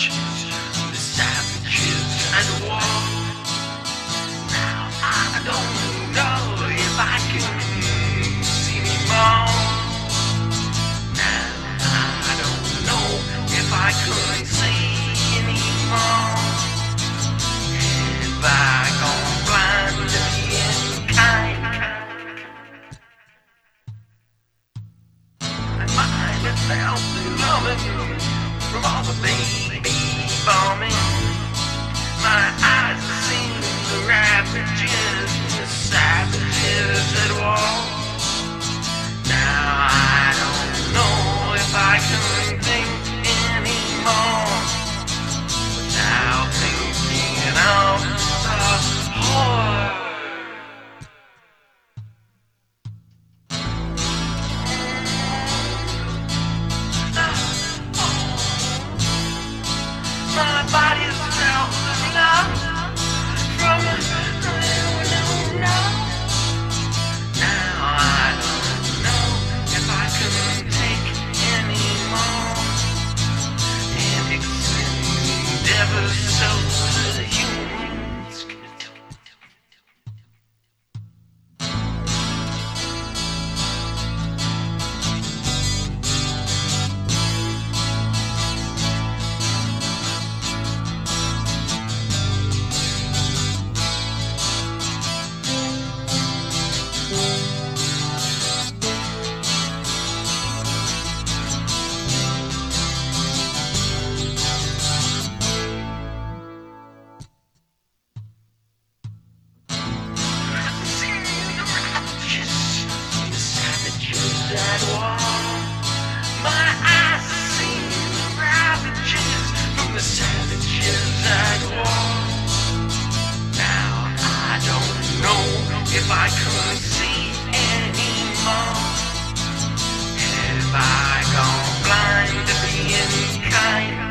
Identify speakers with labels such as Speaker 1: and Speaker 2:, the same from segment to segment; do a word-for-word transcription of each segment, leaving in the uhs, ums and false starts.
Speaker 1: the savages at war. Now I don't know if I can see anymore. Now I don't know if I could see anymore. If I gone blind to being kind, I might have felt the loving from all the baby bombing. My eyes have seen the ravages, the savages at war. Now I don't know if I can think anymore without thinking of the horror. My body's felt the love from no, no, no. Now I don't know if I can take any more. And it's endeavors so the humans can do. That war. My eyes have seen the ravages from the savages at war. Now I don't know if I could see anymore. Have I gone blind to being kind?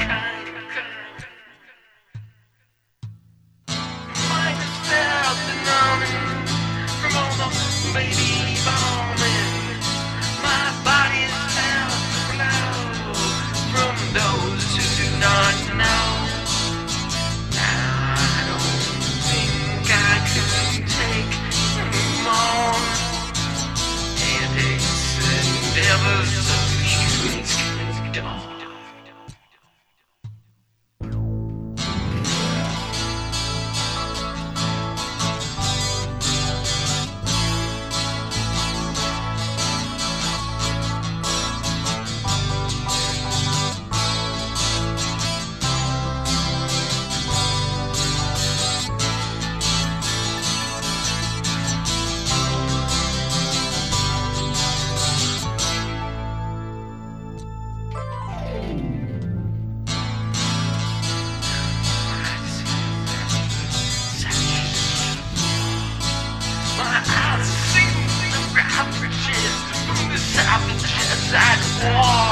Speaker 1: Might have felt the numbing from all the baby bombing. My body is felt the blow from those who do not know. Now I don't think I can take anymore. And it's endeavors of humans can do. My eyes see the ravages from the savages at war.